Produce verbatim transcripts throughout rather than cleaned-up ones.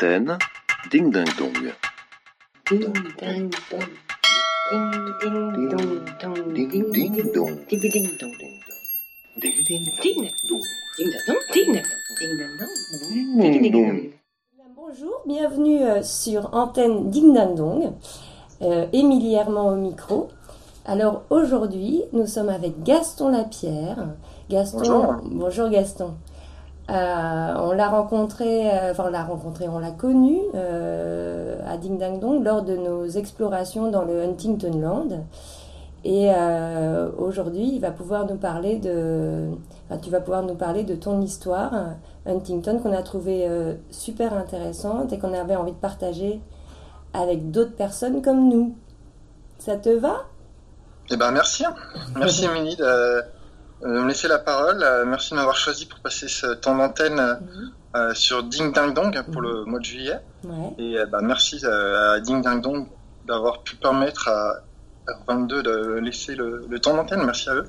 Antenne, ding ding dong. Ding ding dong. Ding ding dong dong. Ding ding dong. Ding ding dong. Ding ding Ding dong. ding dong. Ding ding dong. Ding ding dong. Bonjour, bienvenue euh, sur Antenne Ding Dang Dong, euh, Émilie Herman au micro. Alors aujourd'hui, nous sommes avec Gaston Lapierre. Gaston, Bonjour. bonjour Gaston. Euh, on l'a rencontré, euh, enfin on l'a rencontré, on l'a connu euh, à Ding Dang Dong lors de nos explorations dans le Huntington Land. Et euh, aujourd'hui, il va pouvoir nous parler de, enfin, tu vas pouvoir nous parler de ton histoire euh, Huntington qu'on a trouvé euh, super intéressante et qu'on avait envie de partager avec d'autres personnes comme nous. Ça te va ? Eh ben merci, merci Émilie de, de me laisser la parole. Euh, Merci de m'avoir choisi pour passer ce temps d'antenne Mhm. euh, sur Ding Dang Dong pour Mhm. le mois de juillet. Ouais. Et euh, bah, merci euh, à Ding Dang Dong d'avoir pu permettre à R vingt-deux de laisser le, le temps d'antenne. Merci à eux.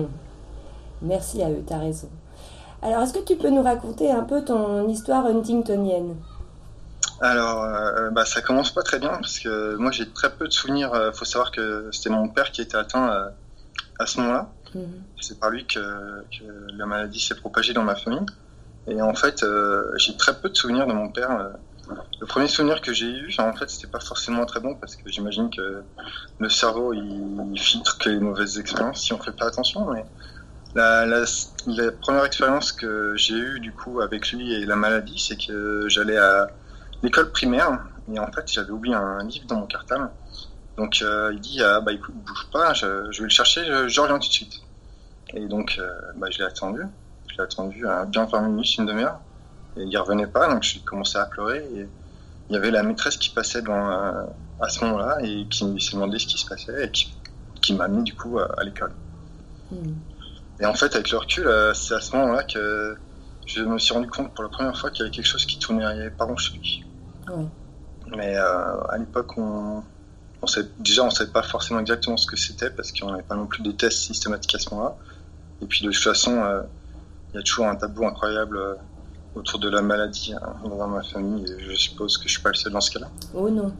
Merci à eux, t'as raison. Alors, est-ce que tu peux nous raconter un peu ton histoire huntingtonienne ? Alors, euh, bah, ça commence pas très bien parce que moi j'ai très peu de souvenirs. Il faut savoir que c'était mon père qui était atteint euh, à ce moment-là. Mhm. C'est par lui que, que la maladie s'est propagée dans ma famille. Et en fait, euh, j'ai très peu de souvenirs de mon père. Euh, Le premier souvenir que j'ai eu, en fait, c'était pas forcément très bon parce que j'imagine que le cerveau il, il filtre que les mauvaises expériences si on fait pas attention. Mais la, la, la première expérience que j'ai eue du coup avec lui et la maladie, c'est que j'allais à l'école primaire et en fait j'avais oublié un livre dans mon cartable. Donc euh, il dit ah, bah écoute bouge pas, je, je vais le chercher, je, je reviens tout de suite. Et donc euh, bah, je l'ai attendu, je l'ai attendu à bien vingt minutes, une demi-heure. Et il revenait pas, donc j'ai commencé à pleurer. Et il y avait la maîtresse qui passait devant, euh, à ce moment-là et qui s'est demandé ce qui se passait et qui, qui m'a amené du coup à, à l'école. Mhm. Et en fait, avec le recul, euh, c'est à ce moment-là que je me suis rendu compte pour la première fois qu'il y avait quelque chose qui tournait pas rond chez lui. Ouais. Mais euh, à l'époque, on, on savait, déjà, on savait pas forcément exactement ce que c'était parce qu'on n'avait pas non plus des tests systématiques à ce moment-là. Et puis de toute façon, euh, il y a toujours un tabou incroyable euh, autour de la maladie hein, dans ma famille, et je suppose que je suis pas le seul dans ce cas-là. Oh non.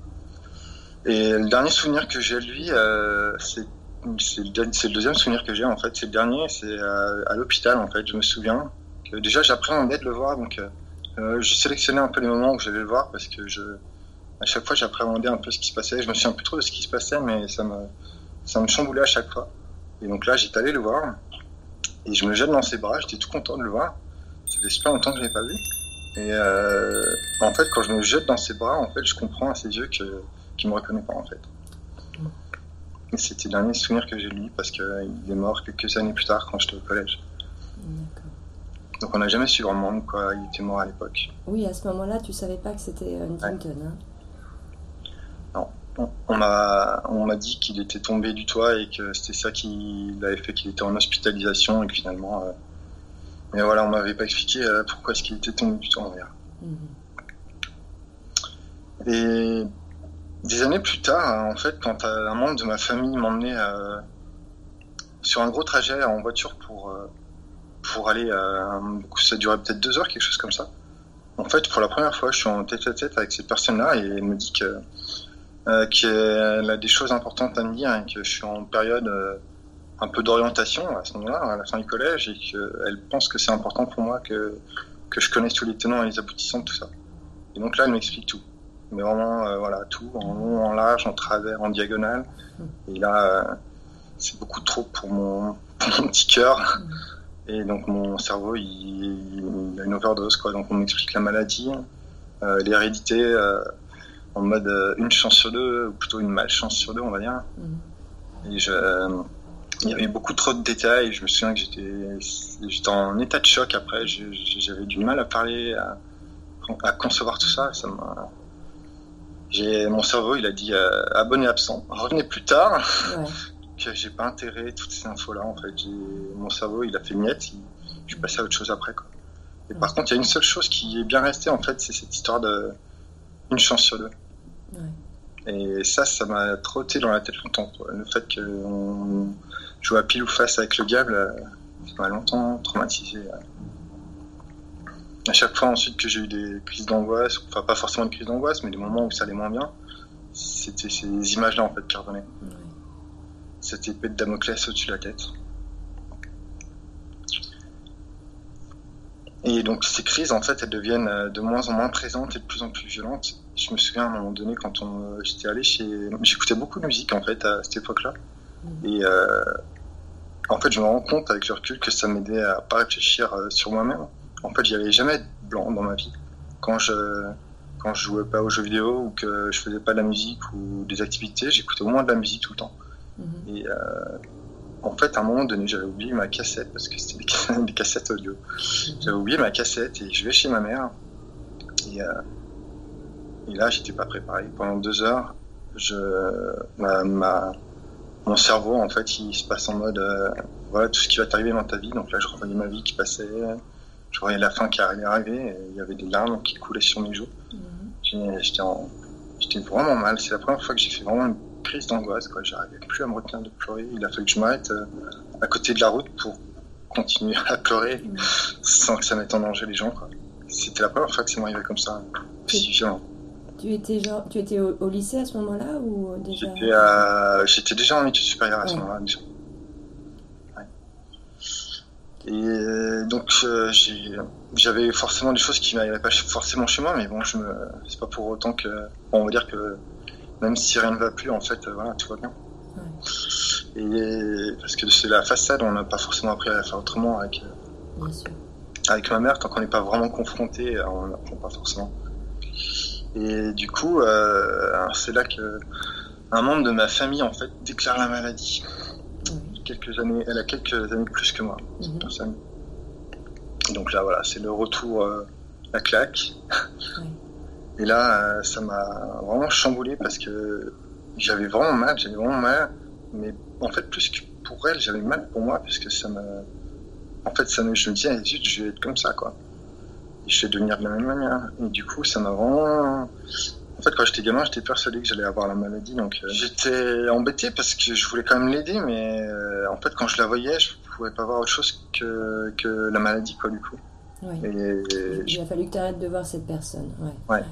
Et le dernier souvenir que j'ai de lui, euh, c'est, c'est, le, dernier- c'est le deuxième souvenir que j'ai en fait, c'est le dernier, c'est à, à l'hôpital en fait, je me souviens que déjà j'appréhendais de le voir, donc euh, euh, j'ai sélectionné un peu les moments où j'allais le voir parce que je, à chaque fois j'appréhendais un peu ce qui se passait, je me souviens plus trop de ce qui se passait, mais ça me, ça me chamboulait à chaque fois. Et donc là j'étais allé le voir, et je me jette dans ses bras, j'étais tout content de le voir. Ça fait super longtemps que je l'ai pas vu. Et euh, en fait, quand je me jette dans ses bras, en fait, je comprends à ses yeux que qu'il me reconnaît pas en fait. Et c'était le dernier souvenir que j'ai de lui parce qu'il est mort quelques années plus tard quand j'étais au collège. D'accord. Donc on n'a jamais su vraiment quoi il était mort à l'époque. Oui, à ce moment-là, tu savais pas que c'était Huntington. Hein ? Non, on, on m'a on m'a dit qu'il était tombé du toit et que c'était ça qui l'avait fait qu'il était en hospitalisation et que finalement. Euh, mais voilà, on m'avait pas expliqué euh, pourquoi est-ce qu'il était tombé du toit en l'air. Mhm. Et des années plus tard, en fait, quand un membre de ma famille m'emmenait euh, sur un gros trajet en voiture pour euh, pour aller, euh, ça durait peut-être deux heures, quelque chose comme ça. En fait, pour la première fois, je suis en tête à tête avec cette personne-là et elle me dit que euh, qu'elle a des choses importantes à me dire et que je suis en période euh, un peu d'orientation à ce moment-là, à la fin du collège, et qu'elle pense que c'est important pour moi que que je connaisse tous les tenants et les aboutissants de tout ça. Et donc là, elle m'explique tout. Mais vraiment, euh, voilà, tout, en long, en large, en travers, en diagonale. Et là, euh, c'est beaucoup trop pour mon, pour mon petit cœur. Et donc, mon cerveau, il, il a une overdose, quoi. Donc, on m'explique la maladie, euh, l'hérédité, euh, en mode euh, une chance sur deux, ou plutôt une malchance sur deux, on va dire. Et je, euh, il y avait beaucoup trop de détails. Et je me souviens que j'étais, j'étais en état de choc après. Je, j'avais du mal à parler, à, à concevoir tout ça. Ça m'a... J'ai, mon cerveau, il a dit euh, abonné absent, revenez plus tard. Ouais. Que j'ai pas intégré toutes ces infos-là. En fait, j'ai, mon cerveau, il a fait miette. Il, je suis passé à autre chose après, quoi. Et par contre, il y a une seule chose qui est bien restée, en fait, c'est cette histoire de une chance sur deux. Ouais. Et ça, ça m'a trotté dans la tête longtemps, quoi. Le fait qu'on joue à pile ou face avec le diable, ça m'a longtemps traumatisé. à chaque fois ensuite que j'ai eu des crises d'angoisse, enfin pas forcément des crises d'angoisse, mais des moments où ça allait moins bien, c'était ces images-là en fait qui revenaient. Ouais. Cette épée de Damoclès au-dessus de la tête. Et donc ces crises, en fait, elles deviennent de moins en moins présentes et de plus en plus violentes. Je me souviens à un moment donné quand on, j'étais allé chez... J'écoutais beaucoup de musique en fait à cette époque-là. Mmh. Et euh, en fait, je me rends compte avec le recul que ça m'aidait à pas réfléchir sur moi-même. En fait, j'y avais jamais de blanc dans ma vie. Quand je quand je jouais pas aux jeux vidéo ou que je faisais pas de la musique ou des activités, j'écoutais au moins de la musique tout le temps. Mmh. Et euh, en fait, à un moment donné, j'avais oublié ma cassette parce que c'était des, cassettes, des cassettes audio. Mmh. J'avais oublié ma cassette et je vais chez ma mère. Et, euh, et là, j'étais pas préparé. Pendant deux heures, je ma, ma mon cerveau, en fait, il se passe en mode euh, voilà tout ce qui va t'arriver dans ta vie. Donc là, je revoyais ma vie qui passait. Je voyais la fin qui allait arriver, et il y avait des larmes qui coulaient sur mes joues. Mmh. J'étais, en, j'étais vraiment mal. C'est la première fois que j'ai fait vraiment une crise d'angoisse. Quoi. J'arrivais plus à me retenir de pleurer. Il a fallu que je m'arrête euh, à côté de la route pour continuer à pleurer mmh. sans que ça mette en danger les gens. Quoi. C'était la première fois que ça m'arrivait comme ça, aussi violent. Tu étais, genre, tu étais au, au lycée à ce moment-là ou déjà... J'étais, euh, j'étais déjà en études supérieures à ouais. ce moment-là. Déjà. Et donc euh, j'ai, j'avais forcément des choses qui n'arrivaient pas forcément chez moi, mais bon, je me, c'est pas pour autant que, bon, on va dire que même si rien ne va plus, en fait, euh, voilà, tout va bien. Ouais. Et parce que c'est la façade, on n'a pas forcément appris à la faire autrement avec, euh, bien sûr. Avec ma mère, tant qu'on n'est pas vraiment confronté, on n'apprend pas forcément. Et du coup, euh, c'est là que un membre de ma famille en fait déclare la maladie. Quelques années, elle a quelques années de plus que moi, cette mmh. personne. Donc là, voilà, c'est le retour, euh, la claque. Oui. Et là, euh, ça m'a vraiment chamboulé parce que j'avais vraiment mal, j'avais vraiment mal. Mais en fait, plus que pour elle, j'avais mal pour moi parce que ça me... En fait, ça me... je me disais, zut, je vais être comme ça, quoi. Et je vais devenir de la même manière. Et du coup, ça m'a vraiment... En fait, quand j'étais gamin, j'étais persuadé que j'allais avoir la maladie, donc euh, j'étais embêté parce que je voulais quand même l'aider, mais euh, en fait, quand je la voyais, je pouvais pas voir autre chose que, que la maladie, quoi, du coup. Oui. Et, et il a fallu que tu arrêtes de voir cette personne. Ouais. Ouais.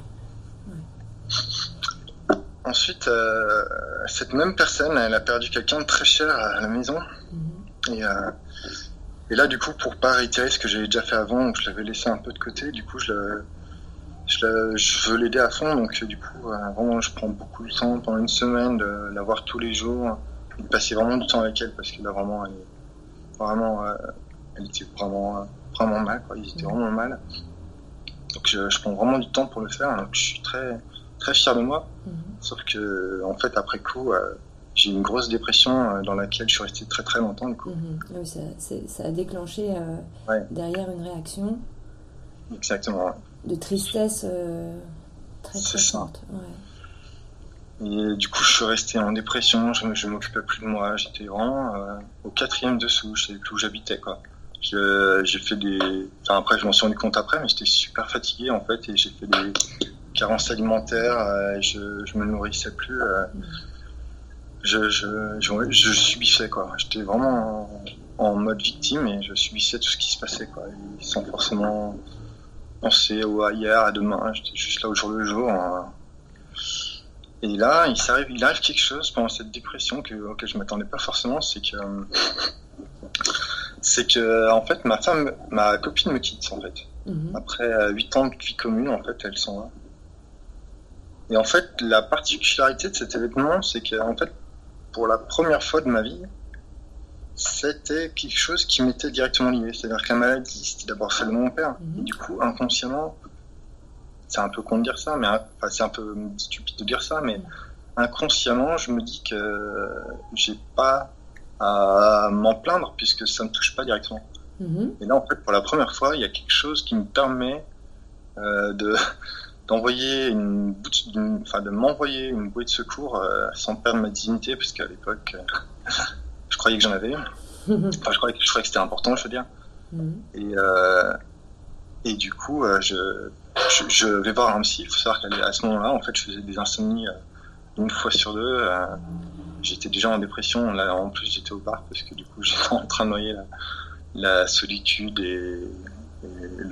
Ouais. Ensuite, euh, cette même personne, elle a perdu quelqu'un de très cher à la maison. Mm-hmm. Et, euh, et là, du coup, pour pas réitérer ce que j'avais déjà fait avant, donc je l'avais laissé un peu de côté, du coup, je le... Je, la, je veux l'aider à fond, donc du coup, euh, vraiment, je prends beaucoup de temps pendant une semaine de la voir tous les jours, et de passer vraiment du temps avec elle, parce que là, vraiment, elle, vraiment, euh, elle était vraiment, vraiment mal, quoi. Ils étaient vraiment mal. Donc, je, je prends vraiment du temps pour le faire, donc je suis très, très fier de moi. Mm-hmm. Sauf que, en fait, après coup, euh, j'ai eu une grosse dépression euh, dans laquelle je suis resté très, très longtemps, du coup. Mm-hmm. Oui, ça, c'est, ça a déclenché euh, ouais. derrière une réaction. Exactement, ouais. De tristesse euh, très très c'est forte. Ouais. Et du coup, je suis resté en dépression, je, je m'occupais plus de moi, j'étais vraiment euh, au quatrième dessous, je savais plus où j'habitais, quoi. Je, j'ai fait des... Enfin, après, je m'en suis rendu compte après, mais j'étais super fatigué, en fait, et j'ai fait des carences alimentaires, euh, et je, je me nourrissais plus. Euh, mmh. je, je, je, je subissais, quoi. J'étais vraiment en, en mode victime, et je subissais tout ce qui se passait, quoi, et sans forcément... penser au à hier, à demain, j'étais juste là au jour le jour. Hein. Et là, il s'arrive, il arrive quelque chose pendant cette dépression que, auquel je m'attendais pas forcément, c'est que, c'est que, en fait, ma femme, ma copine me quitte, en fait. Mm-hmm. Après huit ans de vie commune, en fait, elle s'en va. Et en fait, la particularité de cet événement, c'est que, en fait, pour la première fois de ma vie, c'était quelque chose qui m'était directement lié. C'est-à-dire que la maladie, c'était d'abord celle de mon père. Mmh. Et du coup, inconsciemment, c'est un peu con de dire ça, mais enfin, c'est un peu stupide de dire ça, mais mmh. inconsciemment, je me dis que j'ai pas à m'en plaindre puisque ça me touche pas directement. Mmh. Et là, en fait, pour la première fois, il y a quelque chose qui me permet euh, de d'envoyer une, une, enfin, de m'envoyer une bouée de secours euh, sans perdre ma dignité, parce qu'à l'époque. Euh, Je croyais que j'en avais une. Enfin, je croyais que, je croyais que c'était important, je veux dire. Mm. Et, euh, et du coup, euh, je, je, je vais voir un psy. Il faut savoir qu'à ce moment-là, en fait, je faisais des insomnies euh, une fois sur deux. Euh, j'étais déjà en dépression. Là, en plus, j'étais au bar parce que du coup, j'étais en train de noyer la, la solitude et, et le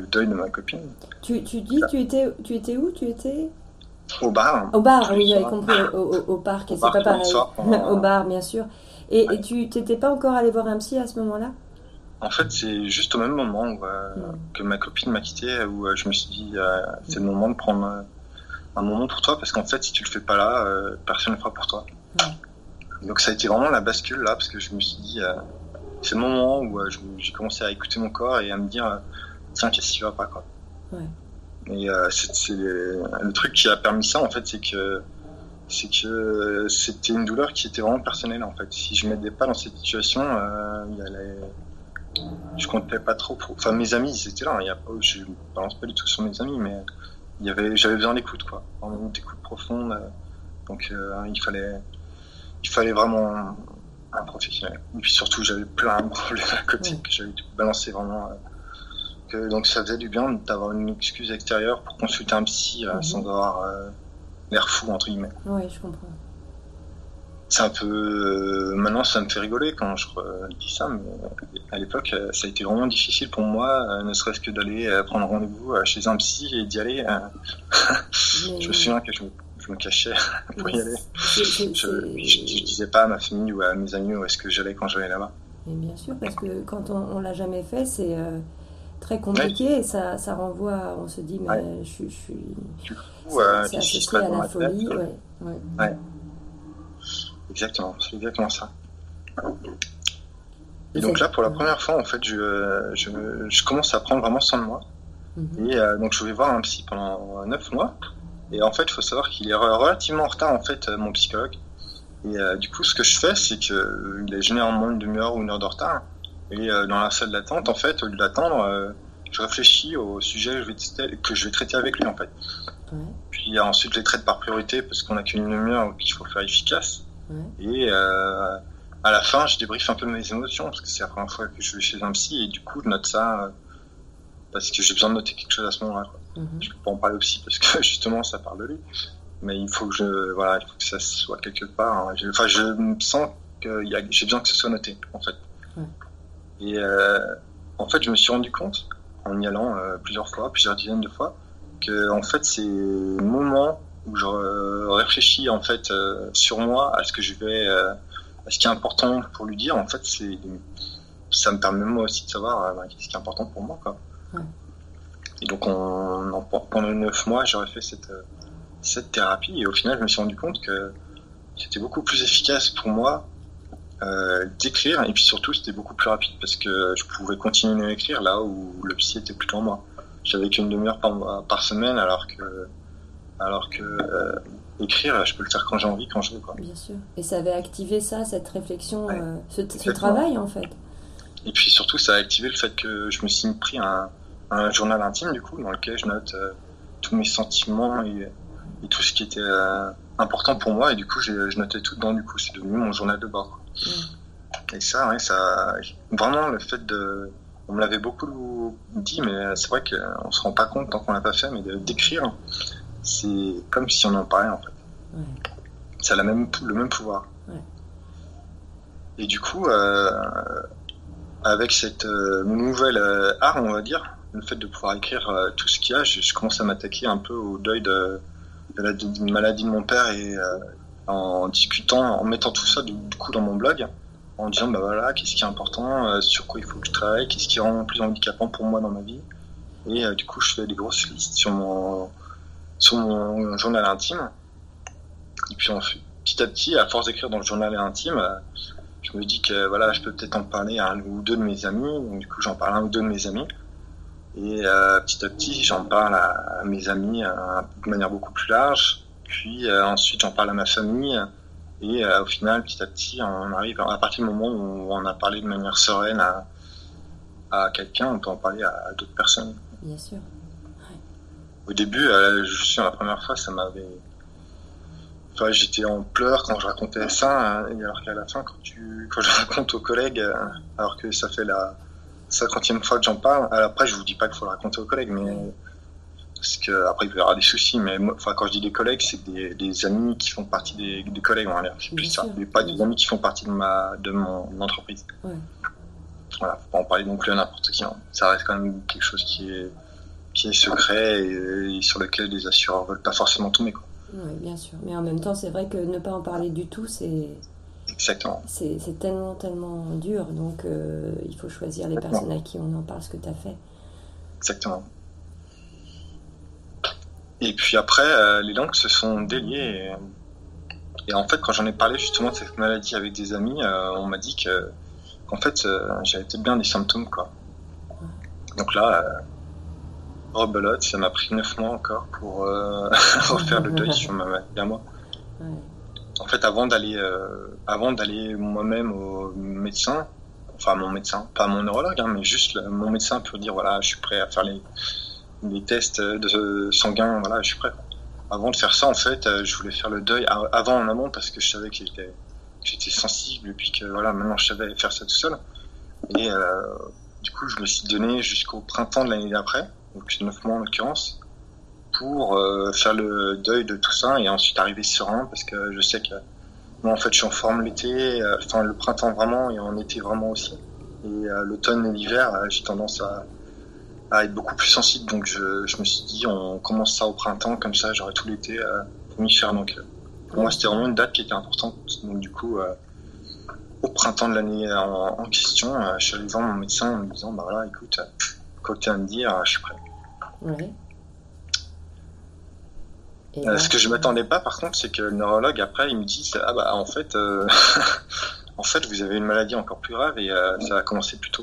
deuil de ma copine. Tu, tu dis, tu étais, tu étais où? Tu étais Au bar. Au bar, oui, j'avais compris, au, au, au parc, et c'est pas pareil. Soir, pendant... Au bar, bien sûr. Et, ouais. et tu t'étais pas encore allé voir un psy à ce moment-là? En fait, c'est juste au même moment où, euh, mm. que ma copine m'a quitté, où euh, je me suis dit, euh, c'est mm. le moment de prendre euh, un moment pour toi, parce qu'en fait, si tu le fais pas là, euh, personne ne le fera pour toi. Mm. Donc ça a été vraiment la bascule là, parce que je me suis dit, euh, c'est le moment où euh, j'ai commencé à écouter mon corps et à me dire, euh, tiens, qu'est-ce qui va pas, quoi. Ouais. Et euh, c'est, c'est le truc qui a permis ça, en fait, c'est que c'est que c'était une douleur qui était vraiment personnelle, en fait. Si je m'aidais pas dans cette situation, euh, il y allait... je comptais pas trop pour... Enfin, mes amis, ils étaient là. Il y a pas... Je balance pas du tout sur mes amis, mais il y avait... j'avais besoin d'écoute, quoi. Vraiment d'écoute profonde. Donc, euh, il fallait... il fallait vraiment un professionnel. Et puis surtout, j'avais plein de problèmes à côté que j'avais tout balancé vraiment... Euh... Que, donc ça faisait du bien d'avoir une excuse extérieure pour consulter un psy euh, mm-hmm. sans avoir euh, l'air fou, entre guillemets. Oui, je comprends. C'est un peu... Euh, maintenant, ça me fait rigoler quand je euh, dis ça, mais à l'époque, euh, ça a été vraiment difficile pour moi, euh, ne serait-ce que d'aller euh, prendre rendez-vous euh, chez un psy et d'y aller. Euh... mais... je me souviens que je me, je me cachais pour mais y aller. C'est, c'est, je, c'est... Je, je disais pas à ma famille ou à mes amis où est-ce que j'allais quand j'allais là-bas. Et bien sûr, parce que quand on, on l'a jamais fait, c'est... Euh... très compliqué, ouais. et ça, ça renvoie, on se dit, mais ouais. je, je suis... Du coup, euh, c'est associé à la folie. Tête, ouais. Ouais. ouais. Exactement, c'est exactement ça. Et, et donc là, pour la première fois, en fait, je, je, je commence à prendre vraiment soin de moi. Mm-hmm. Et euh, donc, je vais voir un psy pendant neuf mois. Et en fait, il faut savoir qu'il est relativement en retard, en fait, mon psychologue. Et euh, du coup, ce que je fais, c'est qu'il euh, est généralement une demi-heure ou une heure de retard. Et euh, dans la salle d'attente, en fait, au lieu d'attendre, euh, je réfléchis au sujet que je vais, traiter, que je vais traiter avec lui, en fait. Ouais. Puis ensuite, je les traite par priorité parce qu'on n'a qu'une demi-heure qu'il faut faire efficace. Ouais. Et euh, à la fin, je débriefe un peu de mes émotions parce que c'est la première fois que je vais chez un psy et du coup, je note ça euh, parce que j'ai besoin de noter quelque chose à ce moment-là. Quoi. Mm-hmm. Je peux pas en parler aussi parce que justement, ça parle de lui. Mais il faut que je, voilà, il faut que ça soit quelque part. Hein. Je, enfin, je me sens que y a, j'ai besoin que ce soit noté, en fait. Ouais. Et euh, en fait, je me suis rendu compte, en y allant euh, plusieurs fois, plusieurs dizaines de fois, que en fait, c'est le moment où je euh, réfléchis en fait euh, sur moi, à ce que je vais, euh, à ce qui est important pour lui dire. En fait, c'est, ça me permet moi aussi de savoir euh, ce qui est important pour moi, quoi. Ouais. Et donc, on, on, pendant neuf mois, j'aurais fait cette cette thérapie, et au final, je me suis rendu compte que c'était beaucoup plus efficace pour moi. Euh, d'écrire, et puis surtout c'était beaucoup plus rapide parce que je pouvais continuer à écrire là où le psy était plus en moi. J'avais qu'une demi-heure par, par semaine alors que alors que euh, écrire je peux le faire quand j'ai envie, quand je veux, quoi. Bien sûr. Et ça avait activé ça, cette réflexion, ouais. euh, ce, ce travail en fait. Et puis surtout ça a activé le fait que je me suis pris un, un journal intime du coup dans lequel je note euh, tous mes sentiments et, et tout ce qui était euh, important pour moi, et du coup je, je notais tout dedans. Du coup c'est devenu mon journal de bord. Mmh. Et ça, ouais, ça, vraiment le fait de, on me l'avait beaucoup dit, mais c'est vrai qu'on se rend pas compte tant qu'on l'a pas fait, mais de, d'écrire, c'est comme si on en parlait en fait. Ouais. Ça a la même, le même pouvoir. Ouais. Et du coup, euh, avec cette euh, nouvelle euh, art, on va dire, le fait de pouvoir écrire euh, tout ce qu'il y a, je, je commence à m'attaquer un peu au deuil de, de la de maladie de mon père et euh, en discutant, en mettant tout ça du, du coup dans mon blog, en disant bah voilà, qu'est-ce qui est important, euh, sur quoi il faut que je travaille, qu'est-ce qui est vraiment plus handicapant pour moi dans ma vie. Et euh, du coup, je fais des grosses listes sur mon, sur mon journal intime. Et puis on fait, petit à petit, à force d'écrire dans le journal intime, euh, je me dis que voilà, je peux peut-être en parler à un ou deux de mes amis. Donc du coup, j'en parle à un ou deux de mes amis. Et euh, petit à petit, j'en parle à, à mes amis euh, de manière beaucoup plus large. Puis euh, ensuite, j'en parle à ma famille. Et euh, au final, petit à petit, on arrive, à partir du moment où on a parlé de manière sereine à, à quelqu'un, on peut en parler à, à d'autres personnes. Bien sûr. Ouais. Au début, euh, je suis la première fois, ça m'avait... Enfin, j'étais en pleurs quand je racontais ça, hein, et alors qu'à la fin, quand, tu... quand je raconte aux collègues, euh, alors que ça fait la cinquantième fois que j'en parle, après, je vous dis pas qu'il faut le raconter aux collègues, mais... Ouais. Parce que après il peut y avoir des soucis, mais moi, enfin quand je dis des collègues, c'est des, des amis qui font partie des, des collègues, on va dire. C'est plus ça, mais pas des amis qui font partie de ma de mon entreprise. Ouais. Voilà, faut pas en parler non plus à n'importe qui. Hein. Ça reste quand même quelque chose qui est qui est secret et, et sur lequel les assureurs veulent pas forcément tomber, quoi. Oui, bien sûr. Mais en même temps, c'est vrai que ne pas en parler du tout, c'est, Exactement. c'est, c'est tellement, tellement dur. Donc, euh, il faut choisir les Exactement. personnes à qui on en parle, ce que tu as fait. Exactement. Et puis après, euh, les langues se sont déliées. Et, et en fait, quand j'en ai parlé justement de cette maladie avec des amis, euh, on m'a dit que, qu'en fait, euh, j'avais peut-être bien des symptômes, quoi. Donc là, euh, rebelote, ça m'a pris neuf mois encore pour euh, refaire le deuil sur ma maladie à moi. Ouais. En fait, avant d'aller, euh, avant d'aller moi-même au médecin, enfin mon médecin, pas mon neurologue, hein, mais juste le, mon médecin pour dire voilà, je suis prêt à faire les, les tests de sanguins, voilà, je suis prêt. Avant de faire ça, en fait, euh, je voulais faire le deuil à, avant en amont parce que je savais que j'étais, que j'étais sensible et puis que voilà, maintenant je savais faire ça tout seul. Et euh, du coup, je me suis donné jusqu'au printemps de l'année d'après, donc neuf mois en l'occurrence, pour euh, faire le deuil de tout ça et ensuite arriver serein parce que je sais que moi en fait je suis en forme l'été, euh, enfin le printemps vraiment et en été vraiment aussi. Et euh, l'automne et l'hiver, euh, j'ai tendance à, à être beaucoup plus sensible, donc je, je me suis dit on commence ça au printemps, comme ça j'aurai tout l'été euh, pour m'y faire. Donc euh, pour moi c'était vraiment une date qui était importante, donc du coup euh, au printemps de l'année en, en question, euh, je suis allé voir mon médecin en me disant bah voilà écoute, quoi que tu as à me dire, euh, je suis prêt. Ouais. Et Euh, là, ce que je m'attendais pas, par contre, c'est que le neurologue après, il me dit ah bah en fait, euh, en fait, vous avez une maladie encore plus grave et euh, ça a commencé plus tôt.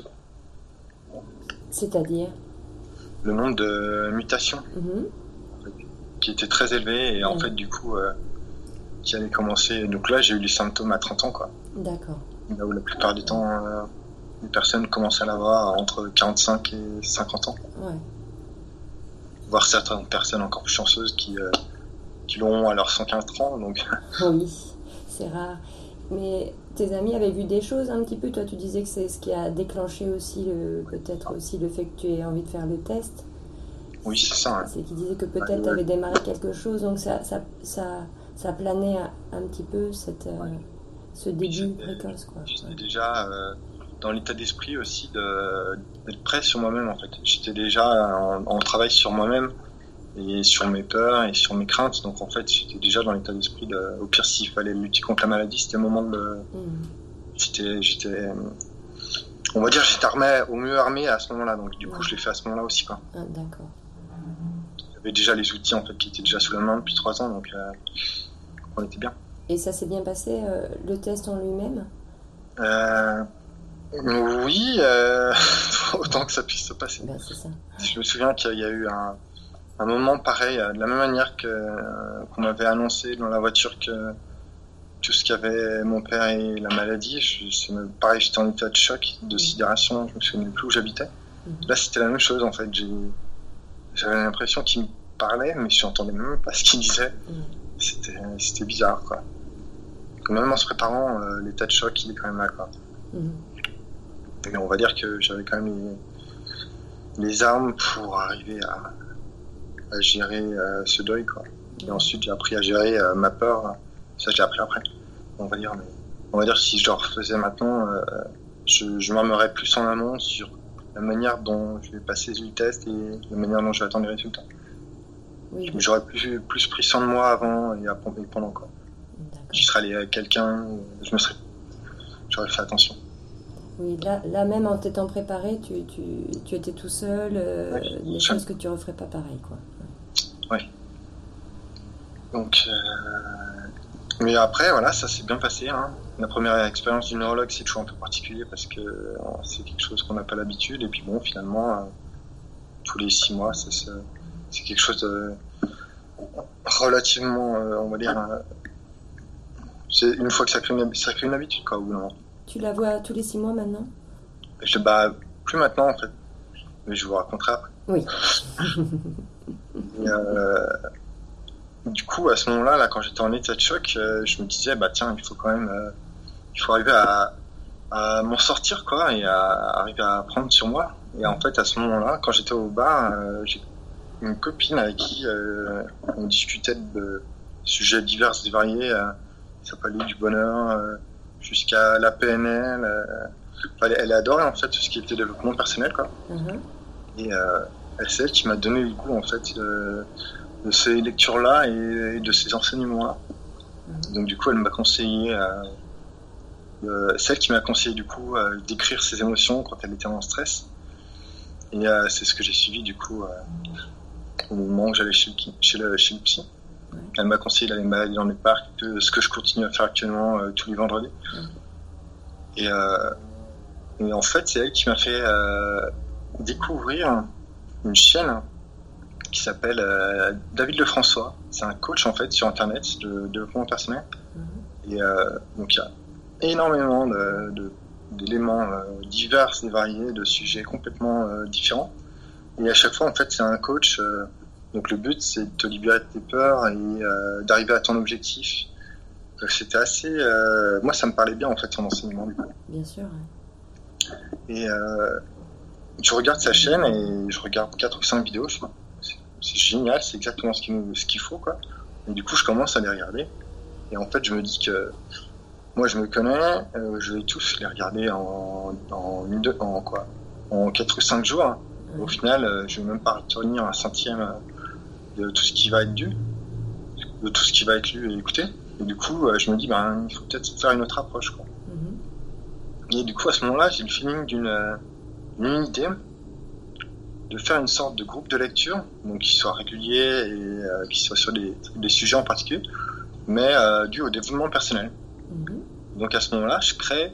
c'est-à-dire Le nombre de mutations Mhm. qui était très élevé et en Ouais. fait, du coup, euh, qui allait commencer. Donc là, j'ai eu les symptômes à trente ans, quoi. D'accord. Là où la plupart du temps, euh, les personnes commencent à l'avoir entre quarante-cinq et cinquante ans, Ouais. voire certaines personnes encore plus chanceuses qui euh, qui l'auront à leurs cent quatre ans. Donc Oui, c'est rare. Mais tes amis avaient vu des choses un petit peu. Toi, tu disais que c'est ce qui a déclenché aussi le, peut-être aussi le fait que tu aies envie de faire le test. oui, c'est ça. Hein. C'est qu'ils disaient que peut-être Ouais. tu avais démarré quelque chose, donc ça, ça, ça, ça planait un, un petit peu cette, euh, ce début J'étais- précoce, quoi. J'étais déjà euh, dans l'état d'esprit aussi de, d'être prêt sur moi-même, en fait. J'étais déjà en, en travail sur moi-même et sur mes peurs et sur mes craintes. Donc en fait, j'étais déjà dans l'état d'esprit de, au pire, s'il fallait lutter contre la maladie, c'était le moment de le, Mhm. j'étais, j'étais, on va dire, j'étais armé, au mieux armé à ce moment-là. Donc du coup, Ouais. je l'ai fait à ce moment-là aussi, quoi. Ah, d'accord. J'avais déjà les outils, en fait, qui étaient déjà sous la main depuis trois ans, donc euh, on était bien. Et ça s'est bien passé, euh, le test en lui-même? Euh, oui, euh, autant que ça puisse se passer. Ben, c'est ça. Je me souviens qu'il y a eu un, un moment pareil, euh, de la même manière que, euh, qu'on m'avait annoncé dans la voiture que tout ce qu'avait mon père et la maladie, je, c'est pareil, j'étais en état de choc, de sidération, je me souvenais plus où j'habitais. Mhm. Là, c'était la même chose en fait. J'ai, j'avais l'impression qu'il me parlait, mais je n'entendais même pas ce qu'il disait. Mhm. C'était, c'était bizarre, quoi. Même en se préparant, euh, l'état de choc, il est quand même là, quoi. Mhm. Mais on va dire que j'avais quand même les, les armes pour arriver à, à gérer euh, ce deuil, quoi. Et ensuite, j'ai appris à gérer euh, ma peur. Ça, je l'ai appris après. On va dire, mais on va dire que si je le refaisais maintenant, euh, je, je m'armerais plus en amont sur la manière dont je vais passer le test et la manière dont je vais attendre les résultats. Oui, J'aurais plus, plus pris soin de moi avant et après- et pendant, quoi. d'accord. Je serais allé avec quelqu'un, je me serais, j'aurais fait attention. Oui, là, là même en t'étant préparé, tu, tu, tu étais tout seul, euh, Ouais, des seul. choses que tu referais pas pareil, quoi. Donc, euh... mais après, voilà, ça s'est bien passé. Hein. La première expérience du neurologue, c'est toujours un peu particulier parce que euh, c'est quelque chose qu'on n'a pas l'habitude. Et puis bon, finalement, euh, tous les six mois, ça, ça, c'est quelque chose de relativement, euh, on va dire, euh, c'est une fois que ça crée une, ça crée une habitude, quoi, au bout d'un moment. Tu la vois tous les six mois maintenant? Je, bah, plus maintenant, en fait. Mais je vous raconterai après. Oui. Et, euh, du coup, à ce moment-là, là, quand j'étais en état de choc, euh, je me disais, bah tiens, il faut quand même, euh, il faut arriver à, à m'en sortir, quoi, et à, à arriver à prendre sur moi. Et en fait, à ce moment-là, quand j'étais au bar, euh, j'ai une copine avec qui euh, on discutait de sujets divers et variés. Euh, ça peut aller du bonheur euh, jusqu'à la P N L. Euh, elle, elle adorait en fait tout ce qui était développement personnel, quoi. Mhm. Et, euh, c'est elle qui m'a donné le goût en fait euh, de ces lectures-là et, et de ces enseignements-là. Mmh. Donc du coup, elle m'a conseillé, euh, euh, c'est elle qui m'a conseillé du coup euh, d'écrire ses émotions quand elle était en stress. Et euh, c'est ce que j'ai suivi du coup euh, au moment où j'allais chez le, chez le, chez le psy. Mmh. Elle m'a conseillé d'aller me balader dans les parcs, ce que je continue à faire actuellement euh, tous les vendredis. Mmh. Et, euh, et en fait, c'est elle qui m'a fait euh, découvrir une chaîne qui s'appelle euh, David Lefrançois. C'est un coach en fait sur internet de développement personnel. Mmh. Et euh, donc il y a énormément de, de, d'éléments euh, divers et variés, de sujets complètement euh, différents. Et à chaque fois en fait c'est un coach. Euh, donc le but c'est de te libérer de tes peurs et euh, d'arriver à ton objectif. Donc, c'était assez. Euh, moi ça me parlait bien en fait son enseignement du coup. Bien sûr. Ouais. Et euh, je regarde sa chaîne et je regarde quatre ou cinq vidéos. Je c'est, c'est génial, c'est exactement ce qu'il, ce qu'il faut quoi. Et du coup je commence à les regarder. Et en fait je me dis que moi je me connais, euh, je vais tous les regarder en en, en, en quoi, en quatre ou cinq jours. Hein. Mmh. Au final euh, je vais même pas retenir un centième de tout ce qui va être dû, de tout ce qui va être lu et écouté. Et du coup euh, je me dis ben il faut peut-être faire une autre approche quoi. Mmh. Et du coup à ce moment-là j'ai le feeling d'une une idée de faire une sorte de groupe de lecture, donc qui soit régulier et euh, qui soit sur des, des sujets en particulier, mais euh, dû au développement personnel. Mmh. Donc à ce moment-là, je crée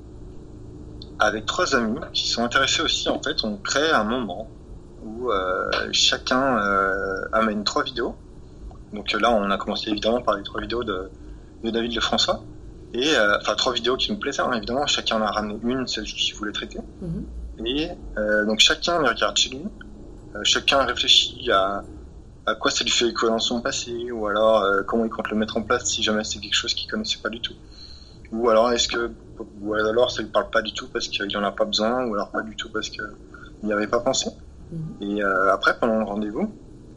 avec trois amis qui sont intéressés aussi. En fait, on crée un moment où euh, chacun euh, amène trois vidéos. Donc là, on a commencé évidemment par les trois vidéos de, de David Lefrançois, et euh, enfin trois vidéos qui nous plaisaient. Hein, évidemment, chacun en a ramené une, celle qu'il voulait traiter. Mmh. Et euh, donc chacun les regarde chez lui, euh, chacun réfléchit à, à quoi ça lui fait écho dans son passé, ou alors euh, comment il compte le mettre en place si jamais c'est quelque chose qu'il connaissait pas du tout, ou alors est-ce que, ou alors ça lui parle pas du tout parce qu'il en a pas besoin, ou alors pas du tout parce qu'il n'y avait pas pensé. Mmh. Et euh, après pendant le rendez-vous,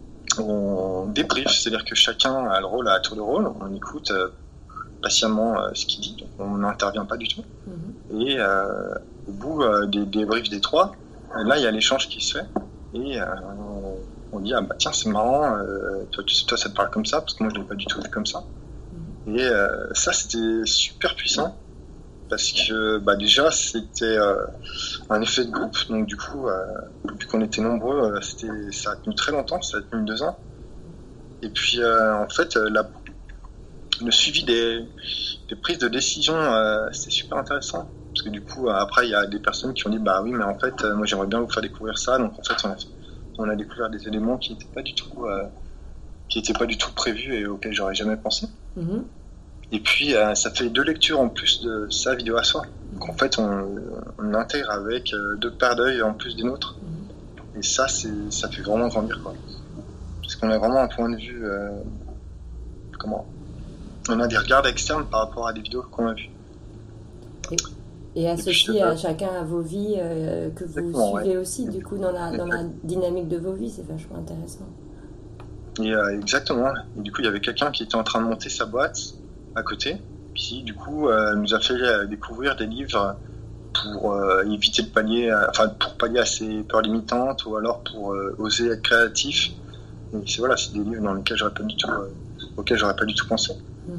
on débrief, c'est-à-dire que chacun a le rôle à tour de rôle, on écoute euh, patiemment euh, ce qu'il dit, donc on n'intervient pas du tout. Mmh. Et euh, au bout euh, des débriefs des trois, euh, là il y a l'échange qui se fait et euh, on, on dit ah bah tiens c'est marrant, euh, toi, tu, toi ça te parle comme ça parce que moi je l'ai pas du tout vu comme ça. Mmh. Et euh, ça c'était super puissant parce que bah déjà c'était euh, un effet de groupe, donc du coup euh, vu qu'on était nombreux, euh, c'était ça a tenu très longtemps, ça a tenu deux ans. Et puis euh, en fait euh, la le suivi des, des prises de décision, euh, c'était super intéressant. Parce que du coup, euh, après, il y a des personnes qui ont dit, bah oui, mais en fait, euh, moi j'aimerais bien vous faire découvrir ça. Donc en fait, on a, on a découvert des éléments qui n'étaient pas du tout, euh, qui étaient pas du tout prévus et auxquels j'aurais jamais pensé. Mm-hmm. Et puis, euh, ça fait deux lectures en plus de sa vidéo à soi. Donc en fait, on, on intègre avec euh, deux paires d'œil en plus des nôtres. Et ça, c'est, ça fait vraiment grandir, quoi. Parce qu'on a vraiment un point de vue, euh, comment on a des regards externes par rapport à des vidéos qu'on a vues. Et, et associé à chacun à vos vies euh, que vous Exactement, suivez ouais. aussi, du coup, dans la, dans la dynamique de vos vies, c'est vachement intéressant. Et euh, exactement. Et du coup, il y avait quelqu'un qui était en train de monter sa boîte à côté, qui, du coup, euh, nous a fait euh, découvrir des livres pour euh, éviter de pallier, euh, enfin, pour pallier à ses peurs limitantes ou alors pour euh, oser être créatif. Et c'est, voilà, c'est des livres dans lesquels j'aurais pas du tout, euh, auxquels j'aurais pas du tout pensé.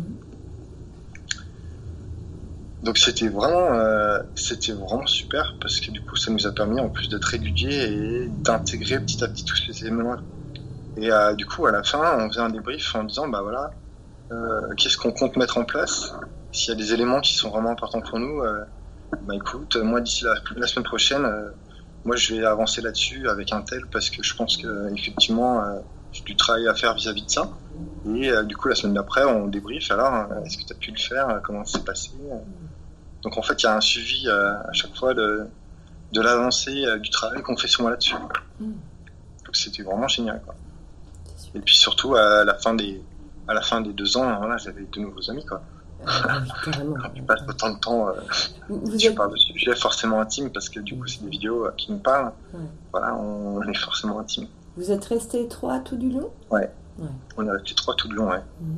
Donc c'était vraiment, euh, c'était vraiment super parce que du coup ça nous a permis en plus d'être réguliers et d'intégrer petit à petit tous ces éléments. Et euh, du coup à la fin on faisait un débrief en disant bah voilà, euh, qu'est-ce qu'on compte mettre en place, s'il y a des éléments qui sont vraiment importants pour nous, euh, bah écoute, moi d'ici la, la semaine prochaine, euh, moi je vais avancer là-dessus avec un tel parce que je pense que effectivement euh, j'ai du travail à faire vis-à-vis de ça. Et euh, du coup la semaine d'après on débrief alors euh, est-ce que tu as pu le faire, comment ça s'est passé. Donc en fait, il y a un suivi euh, à chaque fois de, de l'avancée euh, du travail qu'on fait souvent là-dessus. Mmh. Donc c'était vraiment génial, quoi. Et puis surtout à la fin des, à la fin des deux ans, voilà, j'avais de nouveaux amis, quoi. Ah, oui, carrément. Quand tu passes autant de temps, euh, vous tu êtes... parles de sujets forcément intimes parce que du coup c'est des vidéos euh, qui nous parlent. Ouais. Voilà, on, on est forcément intimes. Vous êtes restés trois tout du long ? Ouais. ouais. On est restés trois tout du long, ouais. Mmh.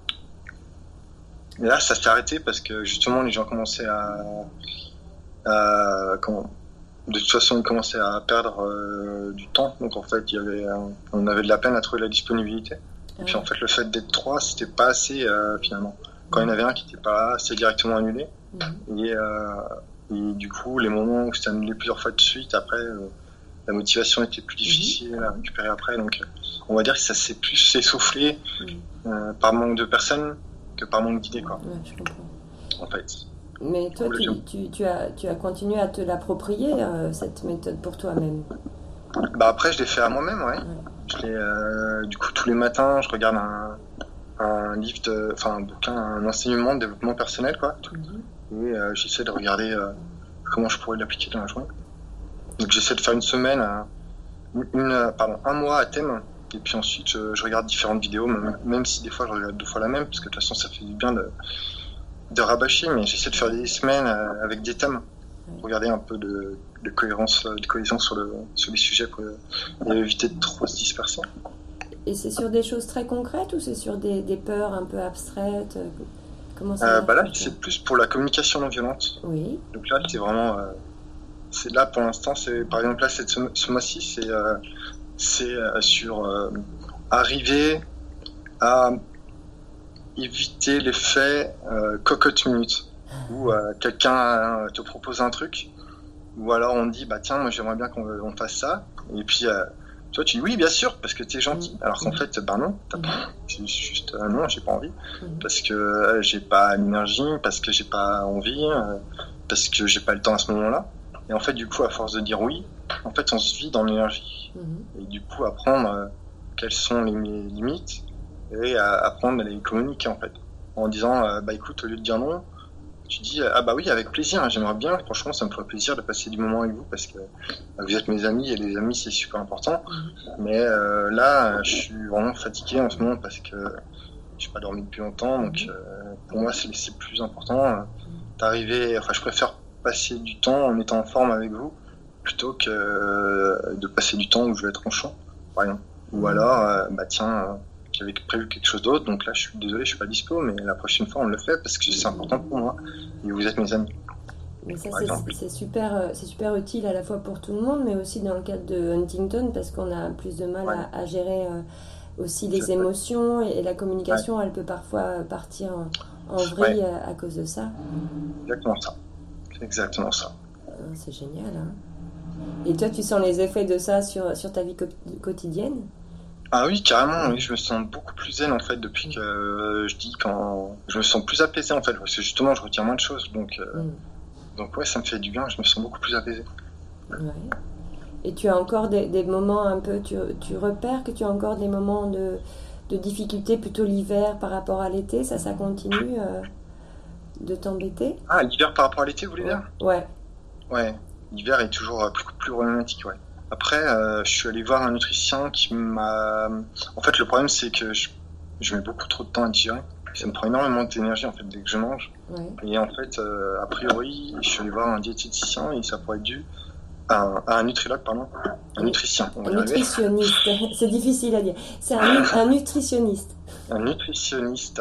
Et là, ça s'est arrêté parce que justement, les gens commençaient à, à comment, de toute façon, il commençait à perdre euh, du temps. Donc en fait, il y avait, euh, on avait de la peine à trouver la disponibilité. Et puis en fait, le fait d'être trois, c'était pas assez euh, finalement. Quand il y en avait un qui était pas là, c'était directement annulé. Mmh. Et, euh, et du coup, les moments où c'était annulé plusieurs fois de suite, après, euh, la motivation était plus difficile mmh. à récupérer après. Donc on va dire que ça s'est plus essoufflé mmh. euh, par manque de personnes que par manque d'idées, quoi. Ouais, je comprends. En fait. Mais toi, tu, tu, tu, as, tu as continué à te l'approprier, euh, cette méthode, pour toi-même? Bah après, je l'ai fait à moi-même, ouais. ouais. Je l'ai, euh, du coup, tous les matins, je regarde un, un livre, de, enfin un bouquin, un enseignement de développement personnel, quoi. Mm-hmm. Et euh, j'essaie de regarder euh, comment je pourrais l'appliquer dans la journée. Donc j'essaie de faire une semaine, une, une, pardon, un mois à thème. Et puis ensuite, je, je regarde différentes vidéos, même, même si des fois, je regarde deux fois la même, parce que de toute façon, ça fait du bien de... de rabâcher, mais j'essaie de faire des semaines avec des thèmes, pour regarder un peu de, de cohérence, de cohésion sur, le, sur les sujets pour éviter de trop se disperser. Et c'est sur des choses très concrètes ou c'est sur des, des peurs un peu abstraites? Comment ça euh, bah là, c'est plus pour la communication non violente. Oui. Donc là, c'est vraiment, euh, c'est là pour l'instant, c'est par exemple là, cette, ce mois-ci, c'est, euh, c'est euh, sur euh, arriver à éviter l'effet euh, cocotte minute où euh, quelqu'un euh, te propose un truc ou alors on dit bah tiens moi j'aimerais bien qu'on on fasse ça et puis euh, toi tu dis oui bien sûr parce que t'es gentil alors qu'en fait bah non t'as pas, c'est juste euh, non j'ai pas envie parce que euh, j'ai pas l'énergie parce que j'ai pas envie euh, parce que j'ai pas le temps à ce moment-là et en fait du coup à force de dire oui en fait on se vit dans l'énergie et du coup apprendre euh, quelles sont les limites et à apprendre à les communiquer en fait en disant euh, bah écoute au lieu de dire non tu dis ah bah oui avec plaisir hein, j'aimerais bien franchement ça me ferait plaisir de passer du moment avec vous parce que bah, vous êtes mes amis et les amis c'est super important mais euh, là je suis vraiment fatigué en ce moment parce que j'ai pas dormi depuis longtemps donc euh, pour moi c'est, c'est plus important euh, d'arriver enfin je préfère passer du temps en étant en forme avec vous plutôt que euh, de passer du temps où je vais être en champ par exemple ou alors euh, bah tiens euh, j'avais prévu quelque chose d'autre, donc là je suis désolé, je suis pas dispo, mais la prochaine fois on le fait parce que c'est important pour moi et vous êtes mes amis. Mais ça c'est, c'est, super, c'est super utile à la fois pour tout le monde, mais aussi dans le cadre de Huntington parce qu'on a plus de mal ouais. à, à gérer euh, aussi les c'est émotions et, et la communication, ouais. elle peut parfois partir en, en vrille ouais. à, à cause de ça. Exactement ça. C'est exactement ça. Ah, c'est génial. Hein. Et toi, tu sens les effets de ça sur, sur ta vie co- quotidienne? Ah oui, carrément, oui, je me sens beaucoup plus zen en fait depuis que euh, je dis quand je me sens plus apaisé en fait parce que justement je retiens moins de choses donc euh, mm. donc ouais ça me fait du bien, je me sens beaucoup plus apaisé. Ouais. Et tu as encore des, des moments un peu, tu, tu repères que tu as encore des moments de, de difficulté plutôt l'hiver par rapport à l'été, ça ça continue euh, de t'embêter? Ah l'hiver par rapport à l'été vous voulez dire? Ouais. Ouais, l'hiver est toujours plus, plus problématique ouais. Après, euh, je suis allé voir un nutricien qui m'a... En fait, le problème, c'est que je, je mets beaucoup trop de temps à digérer. Ça me prend énormément d'énergie, en fait, dès que je mange. Ouais. Et en fait, euh, a priori, je suis allé voir un diététicien et ça pourrait être dû à un, à un nutrilogue, pardon. Un oui. nutricien. On va un nutritionniste. C'est difficile à dire. C'est un, un nutritionniste. Un nutritionniste.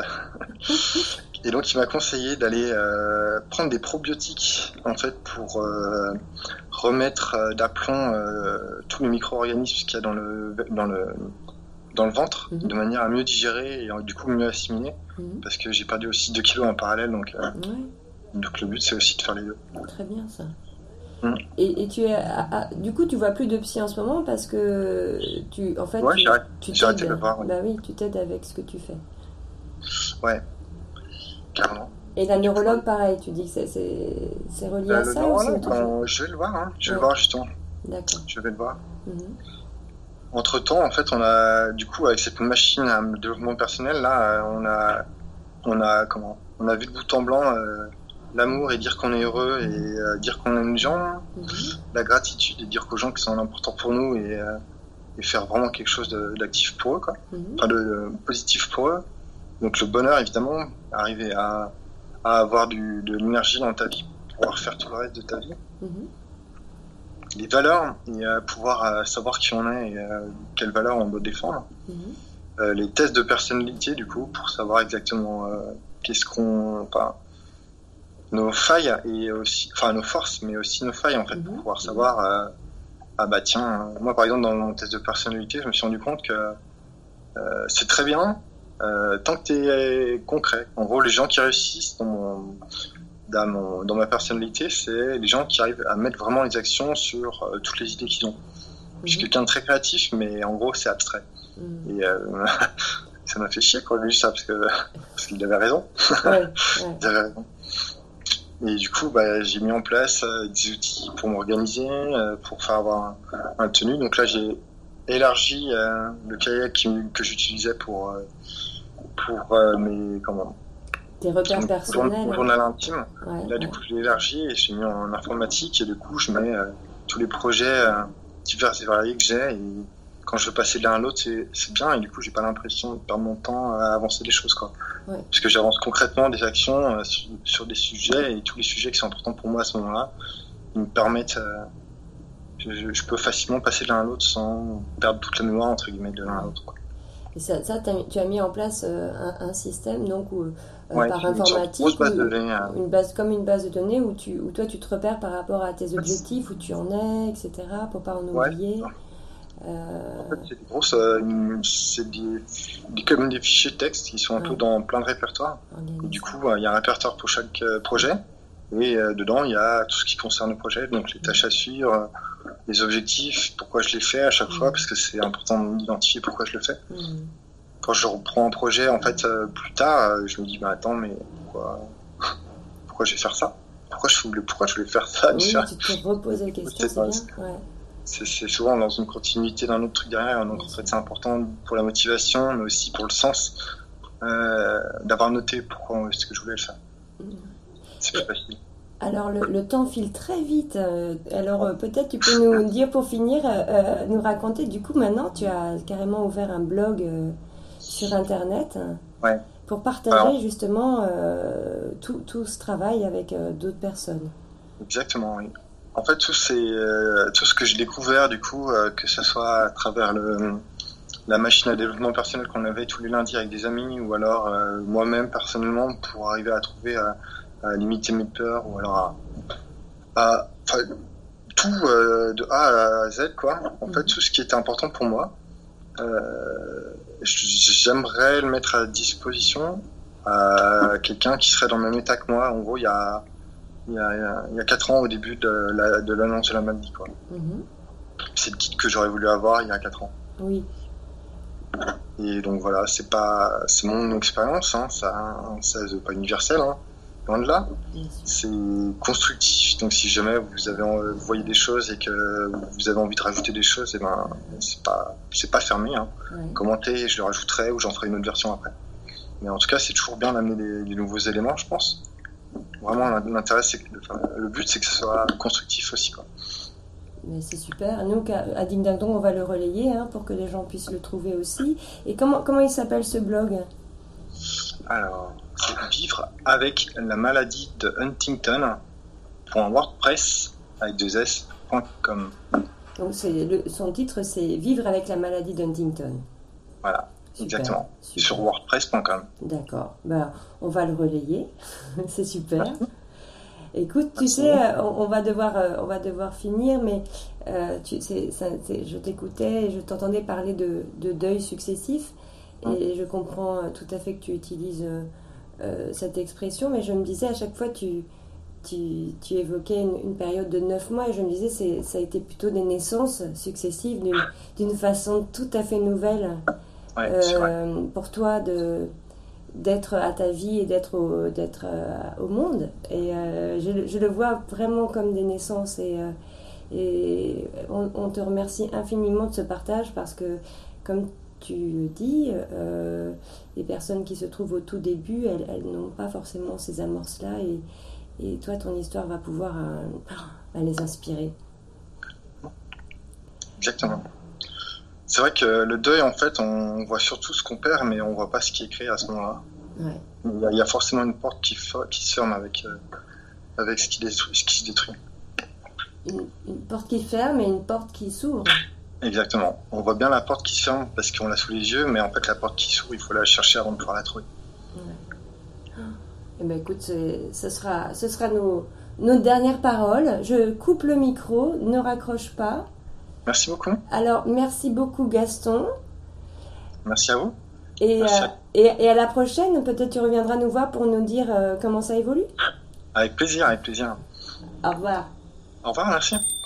Et donc, il m'a conseillé d'aller euh, prendre des probiotiques, en fait, pour euh, remettre euh, d'aplomb euh, tous les micro-organismes qu'il y a dans le, dans le, dans le ventre, mmh. de manière à mieux digérer et du coup mieux assimiler. Mmh. Parce que j'ai perdu aussi deux kilos en parallèle, donc, euh, ouais. donc le but, c'est aussi de faire les deux. Très bien, ça. Mmh. Et, et tu es, à, à, du coup, tu vois plus de psy en ce moment parce que tu, en fait, ouais, tu, j'ai, arrêté, tu j'ai arrêté de le voir. Ouais. Bah oui, tu t'aides avec ce que tu fais. Ouais. Carrément. Et la neurologue, pareil, tu dis que c'est, c'est, c'est relié euh, à ça ou c'est quand je vais le voir, hein. je vais ouais. le voir justement. D'accord. Je vais le voir. Mm-hmm. Entre temps, en fait, on a, du coup, avec cette machine à développement personnel, là, on a, on a, comment, on a vu de bout en blanc euh, l'amour et dire qu'on est heureux et euh, dire qu'on aime les gens, mm-hmm. la gratitude et dire qu'aux gens qui sont importants pour nous et, euh, et faire vraiment quelque chose de, d'actif pour eux, quoi, mm-hmm. enfin, de, de positif pour eux. Donc le bonheur, évidemment, arriver à, à avoir du, de l'énergie dans ta vie pour pouvoir faire tout le reste de ta vie. Mm-hmm. Les valeurs, et à pouvoir euh, savoir qui on est et euh, quelles valeurs on doit défendre. Mm-hmm. Euh, les tests de personnalité, du coup, pour savoir exactement euh, qu'est-ce qu'on... Enfin, nos failles et aussi, enfin nos forces, mais aussi nos failles en fait, pour pouvoir savoir, euh, ah bah tiens, moi par exemple dans mon test de personnalité, je me suis rendu compte que euh, c'est très bien euh, tant que tu es concret. En gros, les gens qui réussissent dans, mon, dans, mon, dans ma personnalité, c'est les gens qui arrivent à mettre vraiment les actions sur euh, toutes les idées qu'ils ont. Je suis quelqu'un de très créatif, mais en gros c'est abstrait. Mmh. Et euh, ça m'a fait chier quand j'ai lu ça, parce que parce qu'il avait raison. Ouais, ouais. Il avait raison. Et du coup, bah, j'ai mis en place euh, des outils pour m'organiser, euh, pour faire avoir un, un tenue. Donc là, j'ai élargi euh, le cahier qui, que j'utilisais pour euh, pour euh, mes comment tes repères personnels. Mon journal intime. Ouais, là, ouais. du coup, je l'ai élargi et j'ai mis en informatique et du coup, je mets euh, tous les projets euh, divers et variés que j'ai. Et quand je veux passer de l'un à l'autre, c'est, c'est bien et du coup, j'ai pas l'impression de perdre mon temps à avancer des choses, quoi. Ouais. Parce que j'avance concrètement des actions euh, sur, sur des sujets et tous les sujets qui sont importants pour moi à ce moment-là, ils me permettent, euh, je, je peux facilement passer de l'un à l'autre sans perdre toute la mémoire entre guillemets de l'un à l'autre, quoi. Et ça, ça tu as mis en place euh, un, un système donc où, euh, ouais, par informatique, une base de données, hein. une base comme une base de données où tu, où toi tu te repères par rapport à tes objectifs, où tu en es, et cetera, pour pas en oublier. Ouais. Euh... En fait, c'est des grosses, euh, c'est des, des, comme des fichiers de texte qui sont un ouais. peu dans plein de répertoires. Et du coup, il euh, y a un répertoire pour chaque euh, projet. Et euh, dedans, il y a tout ce qui concerne le projet, donc les tâches à suivre, euh, les objectifs, pourquoi je les fais à chaque mmh. fois, parce que c'est important d'identifier pourquoi je le fais. Mmh. Quand je reprends un projet, en fait, euh, plus tard, euh, je me dis, bah, attends, mais pourquoi, pourquoi je vais faire ça? Pourquoi je, pourquoi je vais faire ça? Oui, déjà tu te reposes la question, c'est, c'est bien. Ouais. C'est, c'est souvent dans une continuité d'un autre truc derrière, donc en fait, c'est important pour la motivation, mais aussi pour le sens, euh, d'avoir noté pourquoi est-ce que je voulais le faire. Mmh. C'est plus facile. Alors, le, le temps file très vite. Alors, euh, peut-être tu peux nous dire, pour finir, euh, nous raconter, du coup, maintenant, tu as carrément ouvert un blog euh, sur Internet ouais. pour partager Alors, justement euh, tout, tout ce travail avec euh, d'autres personnes. Exactement, oui. En fait, tout, c'est, euh, tout ce que j'ai découvert, du coup, euh, que ce soit à travers le, la machine à développement personnel qu'on avait tous les lundis avec des amis, ou alors euh, moi-même, personnellement, pour arriver à trouver... Euh, à limiter mes peurs, ou alors à, à enfin, tout euh, de A à Z, quoi. En fait, tout ce qui était important pour moi, euh, j'aimerais le mettre à disposition à quelqu'un qui serait dans le même état que moi. En gros, il y a il y a il y a quatre ans, au début de, la, de l'annonce de la maladie, quoi. Mm-hmm. C'est le titre que j'aurais voulu avoir il y a quatre ans. Oui. Et donc voilà, c'est pas c'est mon expérience, hein, ça ça c'est pas universel, hein. Loin de là, c'est constructif. Donc si jamais vous avez vous voyez des choses et que vous avez envie de rajouter des choses, et ben c'est pas c'est pas fermé, hein. Ouais. Commentez, je le rajouterai ou j'en ferai une autre version après. Mais en tout cas, c'est toujours bien d'amener des, des nouveaux éléments, je pense. Vraiment, l'intérêt, c'est que enfin, le but, c'est que ce soit constructif aussi, quoi. Mais c'est super. Nous, à Ding Dang Dong, on va le relayer, hein, pour que les gens puissent le trouver aussi. Et comment comment il s'appelle ce blog? Alors, c'est vivre avec la maladie de Huntington.wordpress avec deux s point com. Donc c'est le, son titre, c'est Vivre avec la maladie d'Huntington. Voilà, super, exactement. Super. Sur wordpress point com. D'accord. Ben, on va le relayer. C'est super. Écoute, tu sais, on, on va devoir, on va devoir finir, mais euh, tu, c'est, ça, c'est, je t'écoutais et je t'entendais parler de, de deuil successif. Et je comprends tout à fait que tu utilises euh, euh, cette expression, mais je me disais, à chaque fois, tu, tu, tu évoquais une, une période de neuf mois, et je me disais, c'est, ça a été plutôt des naissances successives d'une, d'une façon tout à fait nouvelle, ouais, euh, pour toi de, d'être à ta vie et d'être au, d'être, euh, au monde. Et euh, je, je le vois vraiment comme des naissances, et, euh, et on, on te remercie infiniment de ce partage, parce que, comme tu le dis, euh, les personnes qui se trouvent au tout début, elles, elles n'ont pas forcément ces amorces-là, et, et toi, ton histoire va pouvoir euh, va les inspirer. Exactement. C'est vrai que le deuil, en fait, on voit surtout ce qu'on perd, mais on voit pas ce qui est créé à ce moment-là. Ouais. Il, y a, il y a forcément une porte qui, qui se ferme avec, euh, avec ce qui, détruit, ce qui se détruit. Une, une porte qui ferme et une porte qui s'ouvre. Exactement. On voit bien la porte qui se ferme parce qu'on l'a sous les yeux, mais en fait, la porte qui s'ouvre, il faut la chercher avant de pouvoir la trouver. Ouais. ben, écoute, c'est- ce sera, ce sera nos, nos dernières paroles. Je coupe le micro, ne raccroche pas. Merci beaucoup. Alors, merci beaucoup Gaston. Merci à vous. Et, Merci. euh, et, et à la prochaine, peut-être tu reviendras nous voir pour nous dire euh, comment ça évolue. Avec plaisir, avec plaisir. Au revoir. Au revoir, merci.